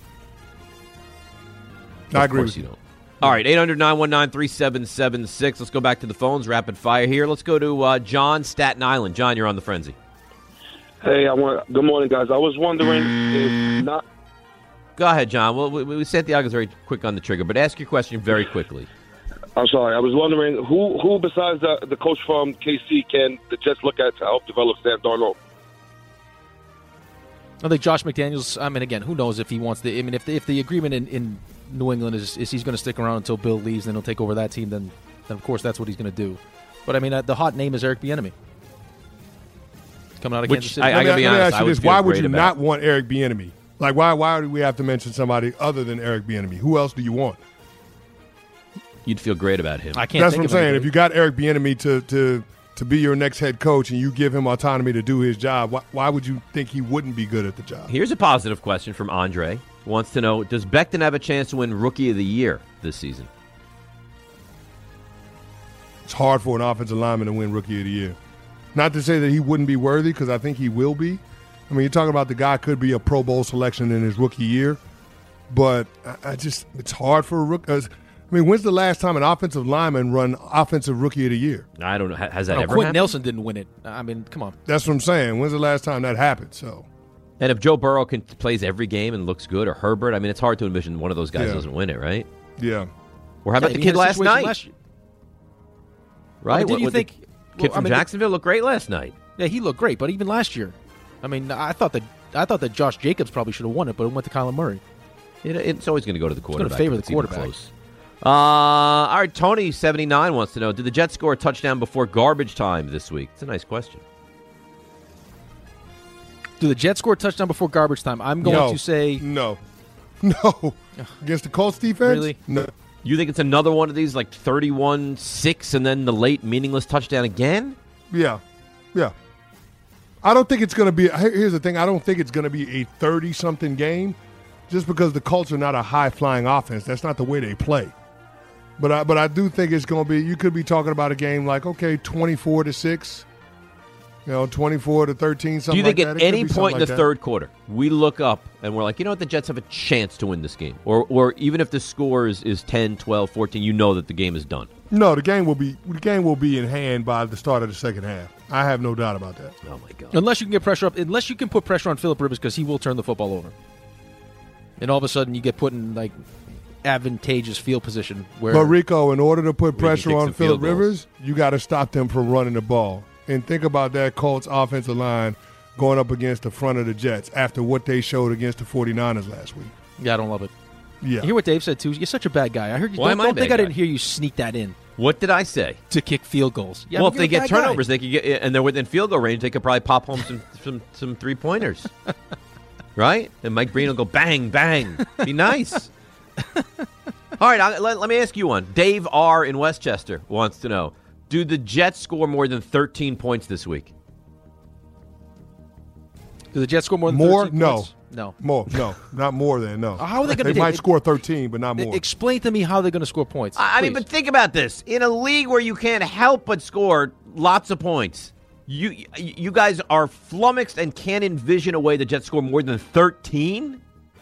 I Of agree course with you you. don't. All right, eight hundred, nine one nine, three seven seven six. Let's go back to the phones, rapid fire here. Let's go to uh, John, Staten Island. John, you're on the frenzy. Hey, I want. Good morning, guys. I was wondering if not. Go ahead, John. Well, we, we Santiago's very quick on the trigger, but ask your question very quickly. I'm sorry. I was wondering who, who besides the, the coach from K C can the Jets look at to help develop Sam Darnold? I think Josh McDaniels. I mean, again, who knows if he wants the. I mean, if the, if the agreement in, in New England is, is he's going to stick around until Bill leaves, then he'll take over that team. Then, then of course, that's what he's going to do. But I mean, uh, the hot name is Eric Bieniemy. Coming out of Which Kansas City. I, I let gotta me, be let me honest, ask I you would this: feel why would great you about not it. want Eric Bieniemy? Like, why? Why do we have to mention somebody other than Eric Bieniemy? Who else do you want? You'd feel great about him. I can't. That's think what I'm of saying. anybody. If you got Eric Bieniemy to to to be your next head coach and you give him autonomy to do his job, why, why would you think he wouldn't be good at the job? Here's a positive question from Andre. Wants to know, does Becton have a chance to win Rookie of the Year this season? It's hard for an offensive lineman to win Rookie of the Year. Not to say that he wouldn't be worthy, because I think he will be. I mean, you're talking about the guy could be a Pro Bowl selection in his rookie year, but I, I just it's hard for a rookie. I mean, when's the last time an offensive lineman run Offensive Rookie of the Year? I don't know. Has that No, ever Quentin happened? Nelson didn't win it. I mean, come on. That's what I'm saying. When's the last time that happened? So, And if Joe Burrow can plays every game and looks good, or Herbert, I mean, it's hard to envision one of those guys Yeah. doesn't win it, right? yeah. Or how about Yeah, the he had kid a last situation night? last year. Right? I mean, did What- you what the think kid well, from I mean, Jacksonville looked great last night? Yeah, he looked great, but even last year, I mean, I thought that I thought that Josh Jacobs probably should have won it, but it went to Kyler Murray. It, it's always going to go to the gonna quarterback. favor if the it's even quarterback. Close. Uh, all right, Tony seventy-nine wants to know, did the Jets score a touchdown before garbage time this week? It's a nice question. Do the Jets score a touchdown before garbage time? I'm going No. to say No. No. Against the Colts defense? Really? No. You think it's another one of these, like thirty-one six, and then the late meaningless touchdown again? Yeah. Yeah. I don't think it's going to be – here's the thing. I don't think it's going to be a thirty-something game just because the Colts are not a high-flying offense. That's not the way they play. But I, but I do think it's going to be – you could be talking about a game like, okay, twenty-four to six, you know, twenty-four to thirteen, something Do you think like at that. It could any be point in something the like that. third quarter we look up and we're like, you know what, the Jets have a chance to win this game? Or or even if the score is, is ten, twelve, fourteen, you know that the game is done. No, the game will be the game will be in hand by the start of the second half. I have no doubt about that. Oh, my God. unless you can get pressure up, unless you can put pressure on Phillip Rivers because he will turn the football over, and all of a sudden you get put in like advantageous field position where. But Rico, in order to put We can pressure kick on some field Phillip goals. Rivers, you got to stop them from running the ball. And think about that Colts offensive line going up against the front of the Jets after what they showed against the 49ers last week. Yeah, I don't love it. Yeah. You hear what Dave said too? You're such a bad guy. I heard you. Why don't am I a don't think bad I didn't guy? hear you sneak that in What did I say? to kick field goals. Yeah, well, if you're they a get bad guy. turnovers, they could get, and they're within field goal range, they could probably pop home some some, some three pointers, right? And Mike Breen will go bang bang. Be nice. All right, I, let, let me ask you one. Dave R. in Westchester wants to know: do the Jets score more than thirteen points this week? Do the Jets score more than More? thirteen No. points? No. More, no, not more than no. How are they gonna They do might it? score thirteen, but not more. Explain to me how they're going to score points. I, I mean, please. but think about this: in a league where you can't help but score lots of points, you you guys are flummoxed and can't envision a way the Jets score more than thirteen.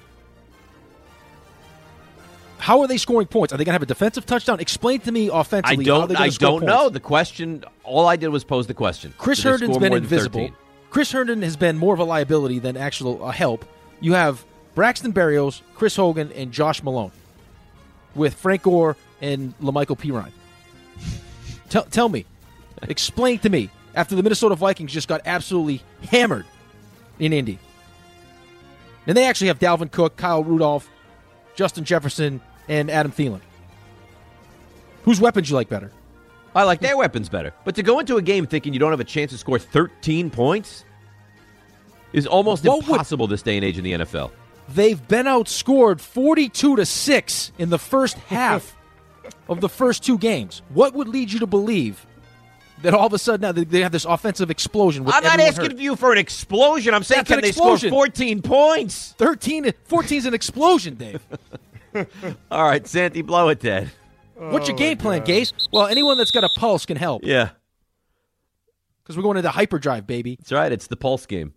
How are they scoring points? Are they going to have a defensive touchdown? Explain to me I offensively. how don't. they're gonna I score don't points. know. The question. All I did was pose the question. Chris Did they Herndon's score been more than invisible. thirteen? Chris Herndon has been more of a liability than actual uh, help. You have Braxton Berrios, Chris Hogan, and Josh Malone, with Frank Gore and LaMichael Pirine. tell, tell me, explain to me. After the Minnesota Vikings just got absolutely hammered in Indy, and they actually have Dalvin Cook, Kyle Rudolph, Justin Jefferson, and Adam Thielen. Whose weapons you like better? I like their weapons better. But to go into a game thinking you don't have a chance to score thirteen points is almost What would- impossible this day and age in the N F L. They've been outscored forty-two to six in the first half of the first two games. What would lead you to believe that all of a sudden now they- they have this offensive explosion with I'm not everyone asking hurt? you for an explosion. I'm saying That's can an they explosion. score fourteen points? thirteen, fourteen is an explosion, Dave. All right, Santi, blow it, Ted. What's your game plan, Gase? Well, anyone that's got a pulse can help. Yeah, Because we're going into hyperdrive, baby. that's right. It's the pulse game.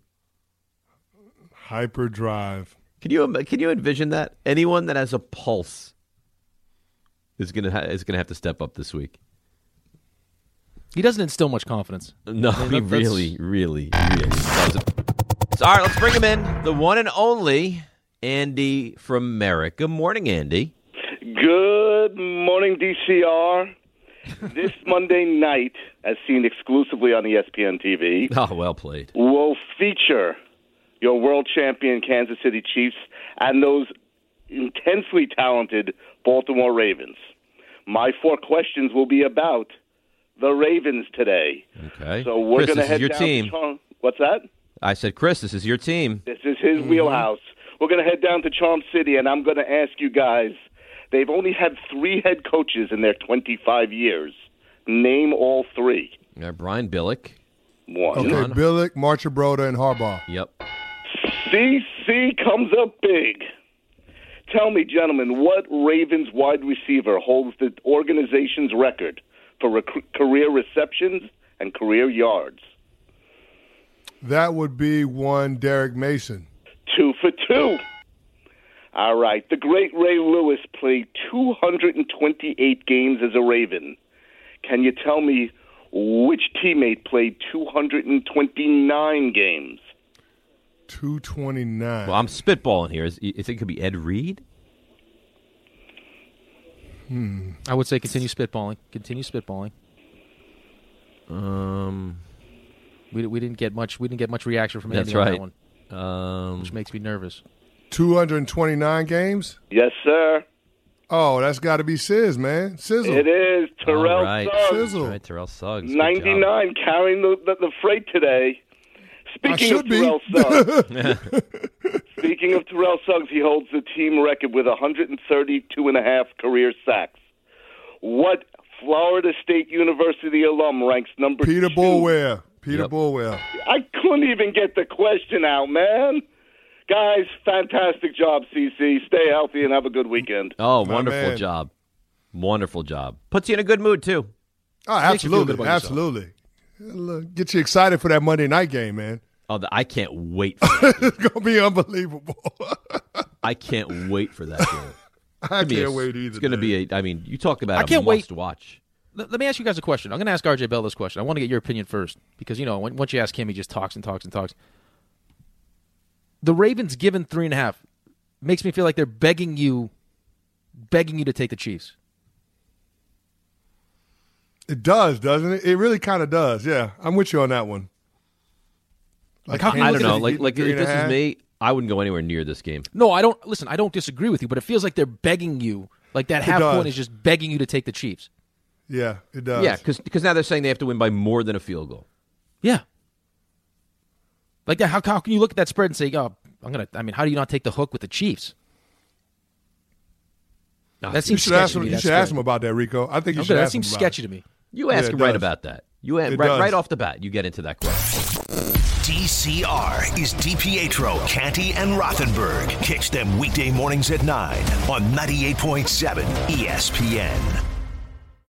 Hyperdrive. Can you can you envision that? Anyone that has a pulse is gonna ha- is gonna have to step up this week. He doesn't instill much confidence. No, I mean, he that- that's- really, really, really doesn't. So, all right, let's bring him in. The one and only Andy from Merrick. Good morning, Andy. Good morning, D C R. This Monday night, as seen exclusively on E S P N T V, Oh, well played. will feature your world champion Kansas City Chiefs and those intensely talented Baltimore Ravens. My four questions will be about the Ravens today. Okay. So we're Chris, going to this is head your down team. to Char- What's that? I said, Chris, this is your team. This is his mm-hmm. wheelhouse. We're going to head down to Charm City, and I'm going to ask you guys, they've only had three head coaches in their twenty-five years. Name all three. Yeah, Brian Billick. One. Okay, Billick, Marchibroda, and Harbaugh. Yep. C C comes up big. Tell me, gentlemen, what Ravens wide receiver holds the organization's record for rec- career receptions and career yards? That would be one Derek Mason. Two for two. All right. The great Ray Lewis played two hundred twenty-eight games as a Raven. Can you tell me which teammate played two hundred twenty-nine games? two twenty-nine. Well, I'm spitballing here. Is, you think it could be Ed Reed? Hmm. I would say continue spitballing. Continue spitballing. Um, we we didn't get much. We didn't get much reaction from Andy Andy right. on that one, um, which makes me nervous. two hundred twenty-nine games? Yes, sir. Oh, that's got to be Sizz, man. Sizzle. It is Terrell All right. Suggs. Sizzle. That's right, Terrell Suggs. Good ninety-nine, job. carrying the, the, the freight today. Speaking of be. Terrell Suggs, speaking of Terrell Suggs, he holds the team record with one hundred thirty-two and a half career sacks. What Florida State University alum ranks number Peter two? Boulware. Peter Yep. Boulware. I couldn't even get the question out, man. Guys, fantastic job, C C. Stay healthy and have a good weekend. Oh, My wonderful man. job. Wonderful job. Puts you in a good mood, too. Oh, Makes you feel good absolutely. about yourself. Absolutely. Look, get you excited for that Monday night game, man. Oh, the, I can't wait for that game. It's going to be unbelievable. I can't wait for that game. I It's gonna be can't a- wait either. It's going to be a, I mean, you talk about I a can't wait. must-watch. Let, let me ask you guys a question. I'm going to ask R J Bell this question. I want to get your opinion first because, you know, when, once you ask him, he just talks and talks and talks. The Ravens given three and a half makes me feel like they're begging you, begging you to take the Chiefs. It does, doesn't it? It really kind of does. Yeah, I'm with you on that one. Like, how can you I look don't at know. it- Like, like three if and a this is half? me, I wouldn't go anywhere near this game. No, I don't. Listen, I don't disagree with you, but it feels like they're begging you. Like that half does. point is just begging you to take the Chiefs. Yeah, it does. Yeah, because now they're saying they have to win by more than a field goal. Yeah. Like that. How, how can you look at that spread and say, "Oh, I'm gonna"? I mean, how do you not take the hook with the Chiefs? No, That You seems should ask sketchy to him. me. You that should ask spread. him about that, Rico. I think you Okay, should that ask him seems about sketchy it. to me. You ask Yeah, it him right does. about that. You right, It right does. off the bat, you get into that question. D C R is DiPietro, Canty, and Rothenberg. Catch them weekday mornings at nine on ninety-eight point seven E S P N.